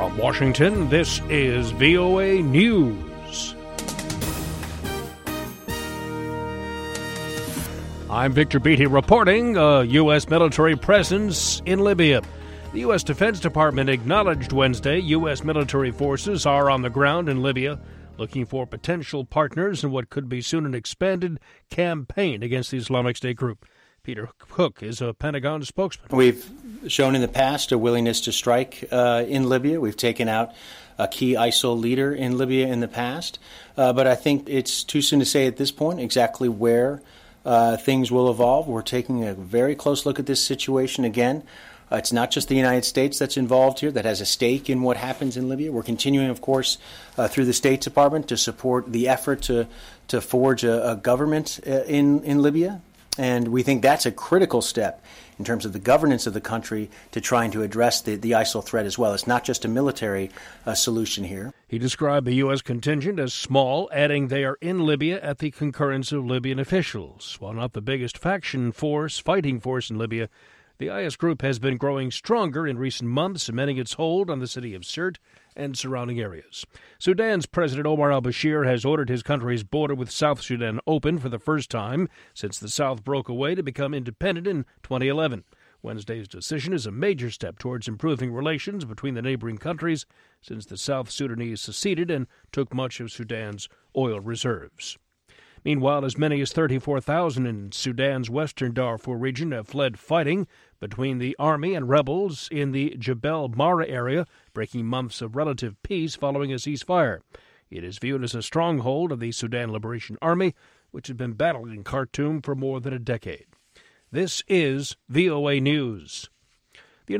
From Washington, this is VOA News. I'm Victor Beatty reporting a U.S. military presence in Libya. The U.S. Defense Department acknowledged Wednesday U.S. military forces are on the ground in Libya, looking for potential partners in what could be soon an expanded campaign against the Islamic State group. Peter Cook is a Pentagon spokesman. We've shown in the past a willingness to strike in Libya. We've taken out a key ISIL leader in Libya in the past. But I think it's too soon to say at this point exactly where things will evolve. We're taking a very close look at this situation again. It's not just the United States that's involved here, that has a stake in what happens in Libya. We're continuing, of course, through the State Department to support the effort to forge a government in Libya. And we think that's a critical step in terms of the governance of the country to trying to address the ISIL threat as well. It's not just a military solution here. He described the U.S. contingent as small, adding they are in Libya at the concurrence of Libyan officials. While not the biggest fighting force in Libya, the IS group has been growing stronger in recent months, cementing its hold on the city of Sirte and surrounding areas. Sudan's President Omar al-Bashir has ordered his country's border with South Sudan open for the first time since the South broke away to become independent in 2011. Wednesday's decision is a major step towards improving relations between the neighboring countries since the South Sudanese seceded and took much of Sudan's oil reserves. Meanwhile, as many as 34,000 in Sudan's western Darfur region have fled fighting between the army and rebels in the Jebel Mara area, breaking months of relative peace following a ceasefire. It is viewed as a stronghold of the Sudan Liberation Army, which has been battling in Khartoum for more than a decade. This is VOA News.